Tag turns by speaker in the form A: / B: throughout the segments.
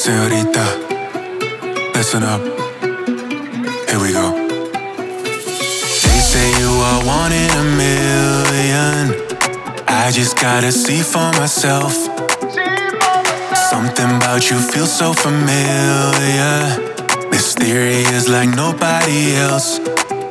A: señorita, listen up, here we go. They say you are one in a million. I just gotta see for myself. Something about you feels so familiar. Mysterious like nobody else.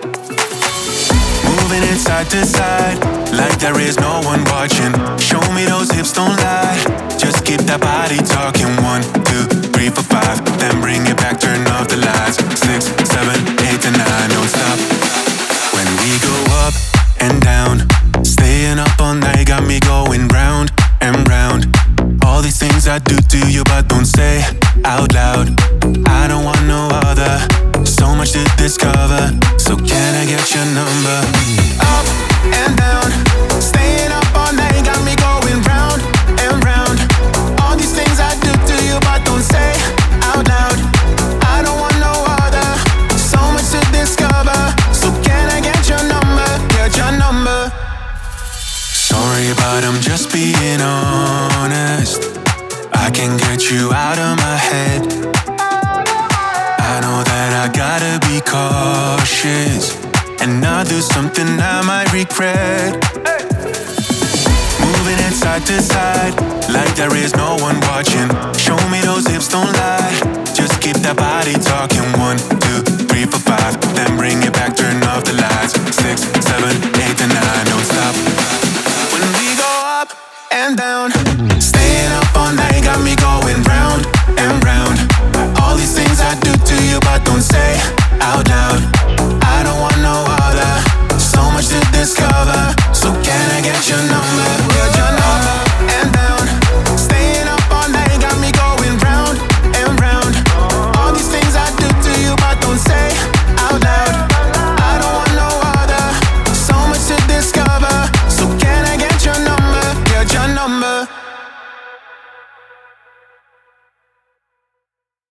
A: Moving it side to side, like there is no one watching. Show me those hips, don't lie. Just keep that body talking. 1, 2, 3, 4, 5. Then bring it back, turn off the lights. 6, 7, 8 and 9, don't stop. When we go up and down, staying up all night got me going round and round. All these things I do to you but don't say out loud. I don't want no other, so much to discover. So can I get your number? Up and down, staying up all night got me going round and round. All these things I do to you but don't say out loud. I don't want no other, so much to discover. So can I get your number? Get your number. Sorry, but I'm just being honest. I can't get you out of my head. I know that I gotta be cautious and not do something I might regret. Moving it side to side, like there is no one watching. Show me those hips, don't lie. Just keep that body talking. 1, 2, 3, 4, 5. Then bring it back, turn off the lights. 6, 7, 8 and 9, don't stop. When we go up and down, staying up all night got me going round and round. All these things I do to you but don't say out loud. I don't want no other, so much to discover. So can I get your number? Get your number. And down, staying up all night got me going round and round. All these things I do to you but don't say out loud. I don't want no other, so much to discover. So can I get your number? Get your number.